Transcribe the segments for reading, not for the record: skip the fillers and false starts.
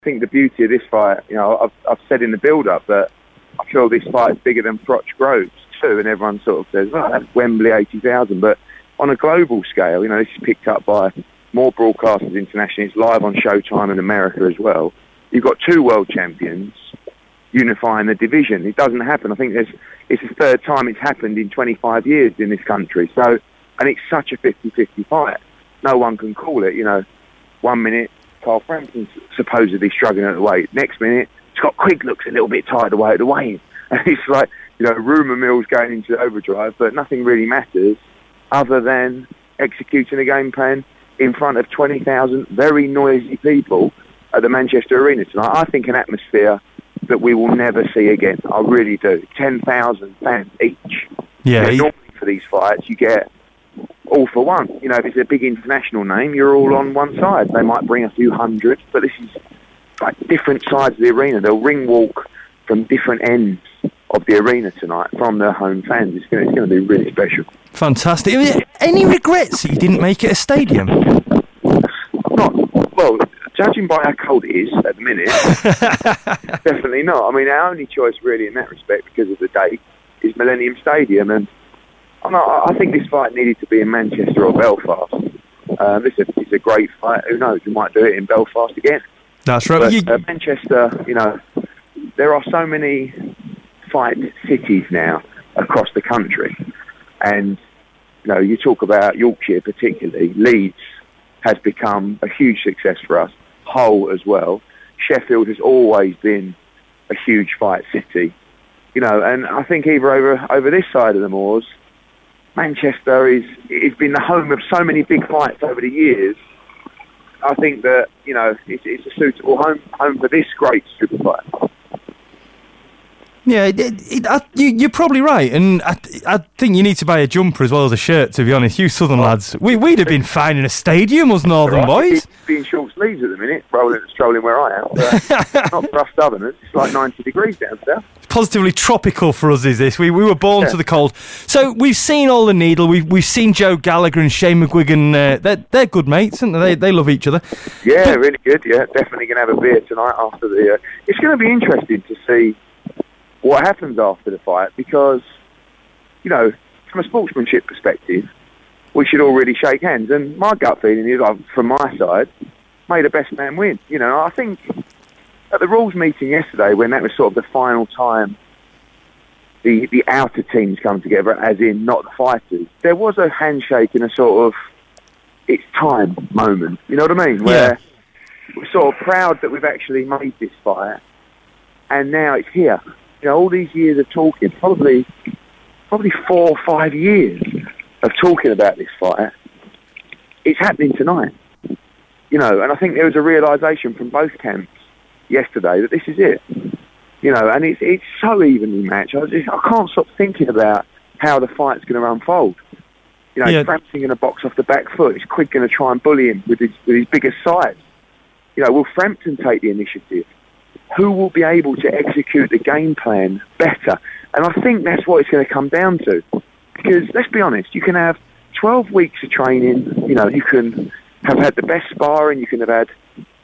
think the beauty of this fight, I've said in the build-up that I feel this fight is bigger than Froch Groves too, and everyone sort of says, that's Wembley 80,000, but on a global scale, this is picked up by more broadcasters internationally. It's live on Showtime in America as well. You've got two world champions unifying the division. It doesn't happen. I think it's the third time it's happened in 25 years in this country. So, and it's such a 50-50 fight. No one can call it. 1 minute, Carl Frampton's supposedly struggling at the weight. Next minute, Scott Quigg looks a little bit tired away at the weigh-in. And it's like, rumour mills going into overdrive, but nothing really matters other than executing a game plan in front of 20,000 very noisy people at the Manchester Arena tonight. I think an atmosphere that we will never see again. I really do. 10,000 fans each. Yeah. Normally for these fights, you get all for one. If it's a big international name, you're all on one side. They might bring a few hundred, but this is like different sides of the arena. They'll ring walk from different ends of the arena tonight from their home fans. It's going to be really special. Fantastic. Any regrets that you didn't make it a stadium? Well, judging by how cold it is at the minute, definitely not. I mean, our only choice really in that respect, because of the date, is Millennium Stadium, and I think this fight needed to be in Manchester or Belfast. It's a great fight. Who knows? We might do it in Belfast again. That's right. But Manchester, there are so many fight cities now across the country, and you talk about Yorkshire particularly. Leeds has become a huge success for us. Hull as well. Sheffield has always been a huge fight city, and I think either over this side of the moors, Manchester it's been the home of so many big fights over the years. I think that it's a suitable home for this great super fight. Yeah, you're probably right, and I think you need to buy a jumper as well as a shirt, to be honest. You Southern lads, we'd have been fine in a stadium, us Northern boys. Be in short sleeves at the minute, strolling where I am. But not for us Southerners. It's like 90 degrees down south. It's positively tropical for us, is this? We were born to the cold. So we've seen All the Needle, we've seen Joe Gallagher and Shane McGuigan. They're good mates, aren't they? They love each other. Yeah, really good. Yeah, definitely going to have a beer tonight after the. It's going to be interesting to see what happens after the fight, because, from a sportsmanship perspective, we should all really shake hands. And my gut feeling is, from my side, may the best man win. I think at the rules meeting yesterday, when that was sort of the final time the outer teams come together, as in not the fighters, there was a handshake and a sort of it's time moment. You know what I mean? Where we're sort of proud that we've actually made this fight, and now it's here. All these years of talking, probably 4 or 5 years of talking about this fight, it's happening tonight. And I think there was a realisation from both camps yesterday that this is it. And it's so evenly matched. I can't stop thinking about how the fight's going to unfold. Frampton going to box off the back foot. Is Quigg going to try and bully him with his biggest size? Will Frampton take the initiative? Who will be able to execute the game plan better? And I think that's what it's going to come down to. Because, let's be honest, you can have 12 weeks of training, you can have had the best sparring, you can have had,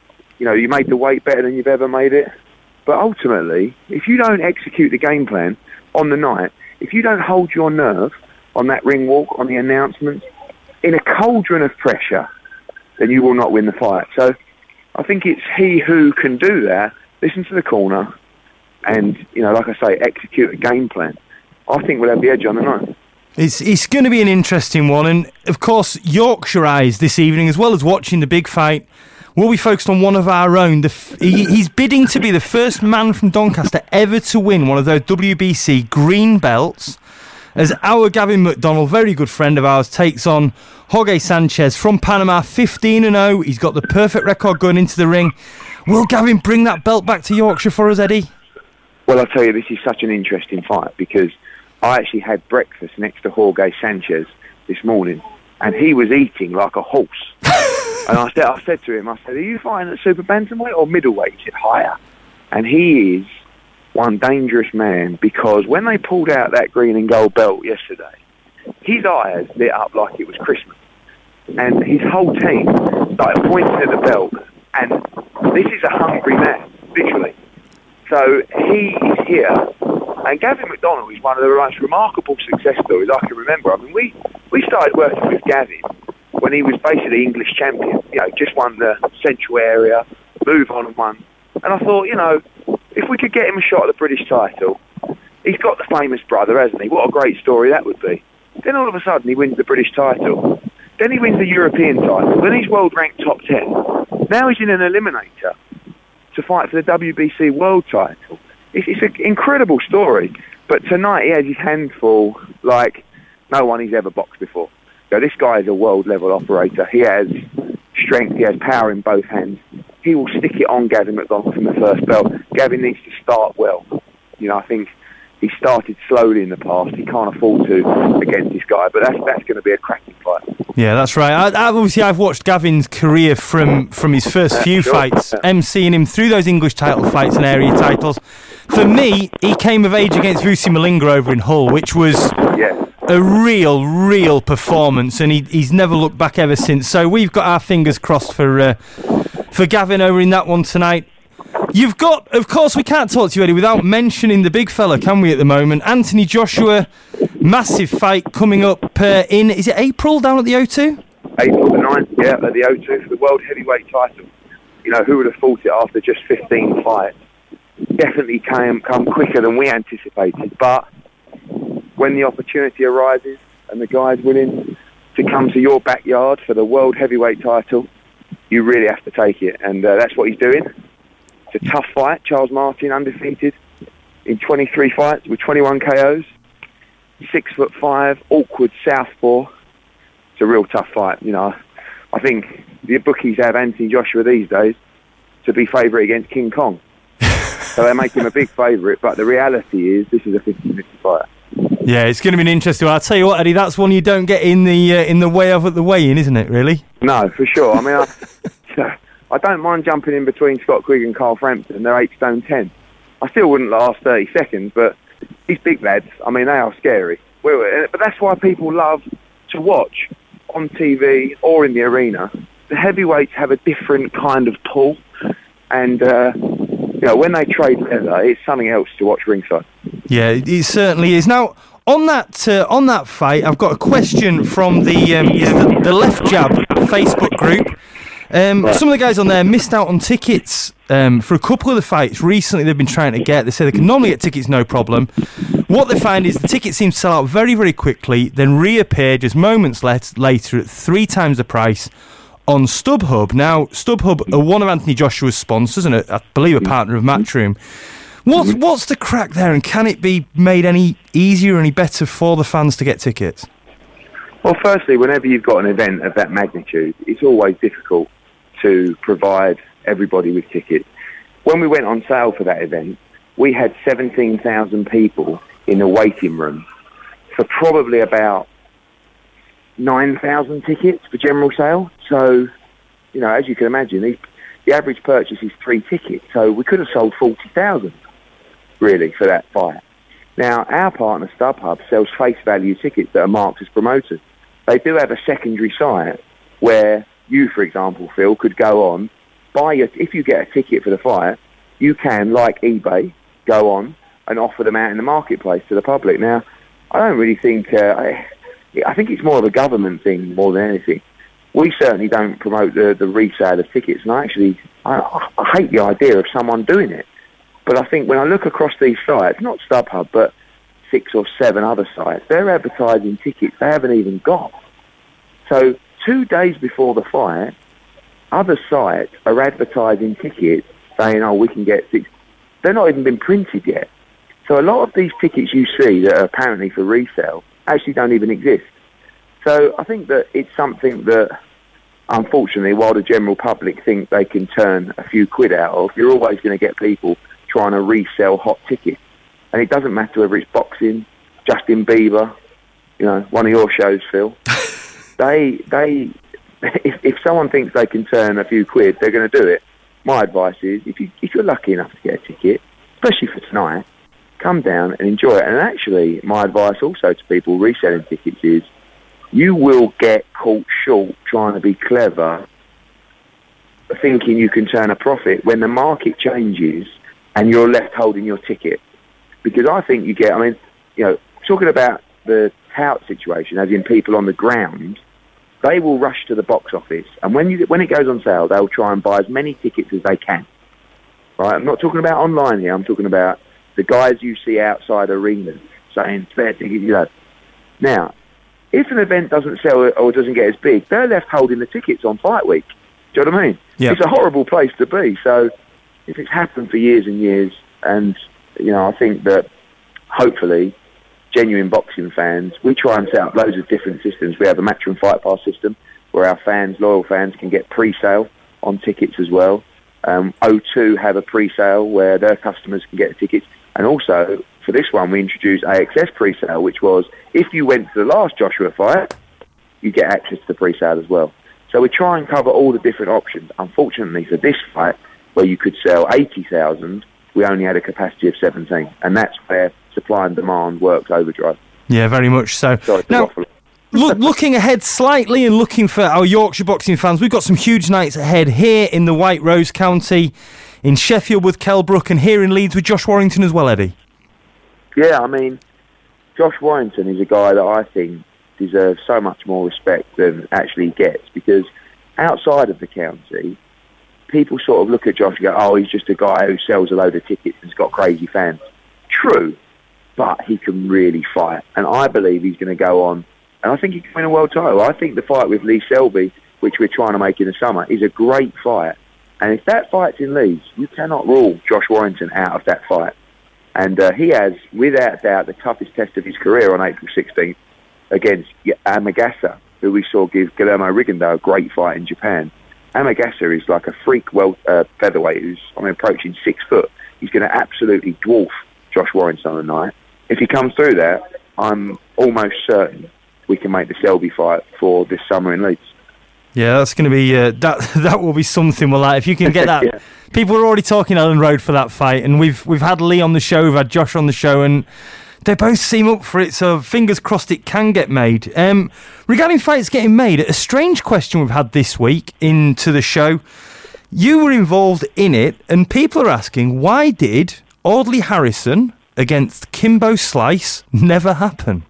you made the weight better than you've ever made it. But ultimately, if you don't execute the game plan on the night, if you don't hold your nerve on that ring walk, on the announcements, in a cauldron of pressure, then you will not win the fight. So I think it's he who can do that. Listen to the corner and, like I say, execute a game plan. I think we'll have the edge on the night. It's going to be an interesting one. And, of course, Yorkshire Eyes this evening, as well as watching the big fight, will be focused on one of our own. He's bidding to be the first man from Doncaster ever to win one of those WBC green belts, as our Gavin McDonnell, very good friend of ours, takes on Jorge Sanchez from Panama, 15-0. He's got the perfect record going into the ring. Will Gavin bring that belt back to Yorkshire for us, Eddie? Well, I'll tell you, this is such an interesting fight, because I actually had breakfast next to Jorge Sanchez this morning, and he was eating like a horse. And I said to him, are you fighting at super bantamweight or middleweight? He said, higher. And he is one dangerous man, because when they pulled out that green and gold belt yesterday, his eyes lit up like it was Christmas. And his whole team started pointing at the belt And this is a hungry man, literally. So he is here, and Gavin McDonnell is one of the most remarkable success stories I can remember. I mean, we started working with Gavin when he was basically English champion, just won the Central area, move on and won. And I thought, if we could get him a shot at the British title, he's got the famous brother, hasn't he? What a great story that would be. Then all of a sudden he wins the British title. Then he wins the European title. Then he's world ranked top 10. Now he's in an eliminator to fight for the WBC world title. It's an incredible story. But tonight he has his hand full like no one he's ever boxed before. This guy is a world level operator. He has strength, he has power in both hands. He will stick it on Gavin McDonnell from the first belt. Gavin needs to start well. I think he started slowly in the past. He can't afford to against this guy, but that's going to be a cracking fight. Yeah, that's right. I've watched Gavin's career from his first few fights, emceeing him through those English title fights and area titles. For me, he came of age against Vusi Malinga over in Hull, which was a real performance, and he's never looked back ever since. So we've got our fingers crossed for Gavin over in that one tonight. You've got, of course, we can't talk to you, Eddie, without mentioning the big fella, can we, at the moment? Anthony Joshua, massive fight coming up in, is it April down at the O2? April the 9th, at the O2 for the World Heavyweight title. Who would have thought it after just 15 fights? Definitely come quicker than we anticipated, but when the opportunity arises and the guy's willing to come to your backyard for the World Heavyweight title, you really have to take it, and that's what he's doing. It's a tough fight. Charles Martin undefeated in 23 fights with 21 KOs. 6'5", awkward southpaw. It's a real tough fight. I think the bookies have Anthony Joshua these days to be favourite against King Kong. So they make him a big favourite, but the reality is this is a 50-50 fight. Yeah, it's going to be an interesting one. I'll tell you what, Eddie, that's one you don't get in the way of at the weigh-in, isn't it, really? No, for sure. I mean, I don't mind jumping in between Scott Quigg and Carl Frampton. They're 8 stone 10. I still wouldn't last 30 seconds, but these big lads, I mean, they are scary. But that's why people love to watch on TV or in the arena. The heavyweights have a different kind of pull, and when they trade leather, it's something else to watch ringside. Yeah, it certainly is. Now, on that fight, I've got a question from the Left Jab Facebook group. Some of the guys on there missed out on tickets for a couple of the fights recently they've been trying to get. They say they can normally get tickets no problem. What they find is the tickets seem to sell out very, very quickly, then reappear just moments later at 3 times the price on StubHub. Now, StubHub are one of Anthony Joshua's sponsors and I believe a partner of Matchroom. What's the crack there, and can it be made any easier or any better for the fans to get tickets? Well, firstly, whenever you've got an event of that magnitude, it's always difficult to provide everybody with tickets. When we went on sale for that event, we had 17,000 people in the waiting room for probably about 9,000 tickets for general sale. So, as you can imagine, the average purchase is 3 tickets. So we could have sold 40,000, really, for that fight. Now, our partner, StubHub, sells face value tickets that are marked as promoters. They do have a secondary site where you, for example, Phil, could go on, if you get a ticket for the fight, you can, like eBay, go on and offer them out in the marketplace to the public. Now, I don't really think, I think it's more of a government thing more than anything. We certainly don't promote the resale of tickets, and I hate the idea of someone doing it. But I think when I look across these sites, not StubHub, but 6 or 7 other sites, they're advertising tickets they haven't even got. So 2 days before the fight, other sites are advertising tickets saying, we can get 6. They're not even been printed yet. So a lot of these tickets you see that are apparently for resale actually don't even exist. So I think that it's something that, unfortunately, while the general public think they can turn a few quid out of, you're always going to get people trying to resell hot tickets. And it doesn't matter whether it's boxing, Justin Bieber, one of your shows, Phil. If someone thinks they can turn a few quid, they're going to do it. My advice is, if you're lucky enough to get a ticket, especially for tonight, come down and enjoy it. And actually, my advice also to people reselling tickets is, you will get caught short trying to be clever thinking you can turn a profit when the market changes and you're left holding your ticket. Because I think you get, talking about the tout situation, as in people on the ground, they will rush to the box office, and when it goes on sale, they'll try and buy as many tickets as they can. Right? I'm not talking about online here. I'm talking about the guys you see outside arenas saying spare tickets. Now, if an event doesn't sell or doesn't get as big, they're left holding the tickets on fight week. Do you know what I mean? Yeah. It's a horrible place to be. So if it's happened for years and years, and I think that hopefully genuine boxing fans, we try and set up loads of different systems. We have a Matchroom Fight Pass system where our fans, loyal fans, can get pre-sale on tickets as well. O2 have a pre-sale where their customers can get the tickets. And also, for this one, we introduced AXS pre-sale, which was, if you went to the last Joshua fight, you get access to the pre-sale as well. So we try and cover all the different options. Unfortunately, for this fight, where you could sell 80,000, we only had a capacity of 17. And that's where supply and demand works overdrive. Yeah, very much so. Now, looking ahead slightly and looking for our Yorkshire boxing fans, we've got some huge nights ahead here in the White Rose County, in Sheffield with Kelbrook, and here in Leeds with Josh Warrington as well, Eddie. Yeah, Josh Warrington is a guy that I think deserves so much more respect than actually he gets, because outside of the county, people sort of look at Josh and go, oh, he's just a guy who sells a load of tickets and's got crazy fans. True, but he can really fight. And I believe he's going to go on, and I think he can win a world title. I think the fight with Lee Selby, which we're trying to make in the summer, is a great fight. And if that fight's in Leeds, you cannot rule Josh Warrington out of that fight. And he has, without doubt, the toughest test of his career on April 16th against Amagasa, who we saw give Guillermo Rigondeaux a great fight in Japan. Amagasa is like a freak featherweight who's approaching 6 foot. He's going to absolutely dwarf Josh Warrington on the night. If he comes through that, I'm almost certain we can make the Selby fight for this summer in Leeds. Yeah, that's going to be that will be something. Well, if you can get that, yeah. People are already talking Ellen Road for that fight, and we've had Lee on the show, we've had Josh on the show, and they both seem up for it. So fingers crossed it can get made. Regarding fights getting made, a strange question we've had this week into the show. You were involved in it, and people are asking, why did Audley Harrison against Kimbo Slice never happen?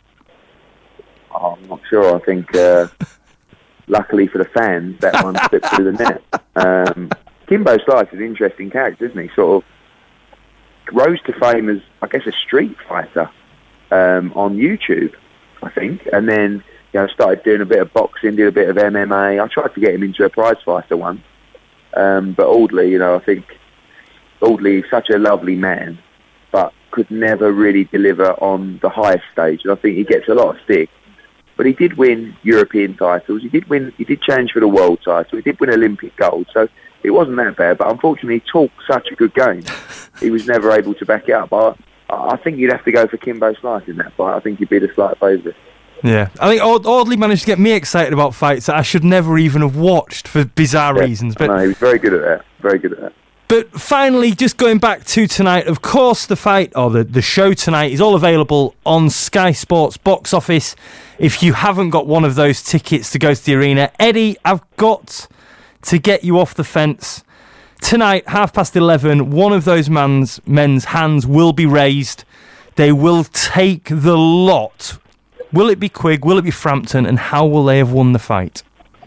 I'm not sure. I think, luckily for the fans, that one slipped through the net. Kimbo Slice is an interesting character, isn't he? Sort of rose to fame as, I guess, a street fighter on YouTube, I think. And then, started doing a bit of boxing, did a bit of MMA. I tried to get him into a prize fighter once. But Audley, I think Audley is such a lovely man, but could never really deliver on the highest stage. And I think he gets a lot of stick. But he did win European titles. He did challenge for the world title. He did win Olympic gold. So it wasn't that bad. But unfortunately, he talked such a good game. He was never able to back it up. But I think you'd have to go for Kimbo Slice in that fight. I think he'd be the slight favourite. Yeah, I think Audley managed to get me excited about fights that I should never even have watched for bizarre reasons. But no, he was very good at that. Very good at that. But finally, just going back to tonight, of course, the fight, or the show tonight, is all available on Sky Sports Box Office. If you haven't got one of those tickets to go to the arena, Eddie, I've got to get you off the fence. Tonight, 11:30, one of those men's hands will be raised. They will take the lot. Will it be Quigg? Will it be Frampton? And how will they have won the fight?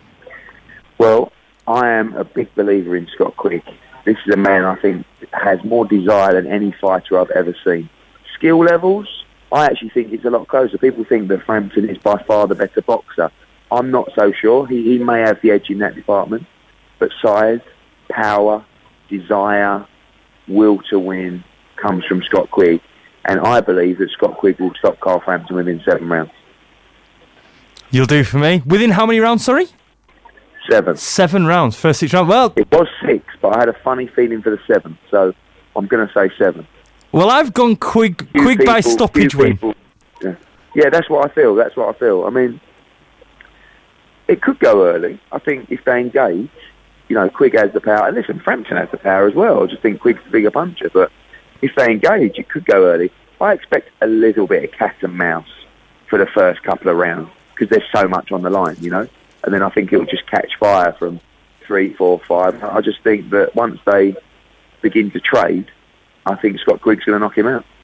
Well, I am a big believer in Scott Quigg. This is a man I think has more desire than any fighter I've ever seen. Skill levels, I actually think it's a lot closer. People think that Frampton is by far the better boxer. I'm not so sure. He may have the edge in that department. But size, power, desire, will to win comes from Scott Quigg. And I believe that Scott Quigg will stop Carl Frampton within 7 rounds. You'll do for me. Within how many rounds, sorry? 7. 7 rounds, first 6 rounds. Well, it was 6, but I had a funny feeling for the 7th, so I'm going to say 7. Well, I've gone Quigg by stoppage win. Yeah, that's what I feel. I mean, it could go early. I think if they engage, Quigg has the power. And listen, Frampton has the power as well. I just think Quigg's the bigger puncher, but if they engage, it could go early. I expect a little bit of cat and mouse for the first couple of rounds because there's so much on the line, And then I think it will just catch fire from 3, 4, 5. I just think that once they begin to trade, I think Scott Quigg's going to knock him out.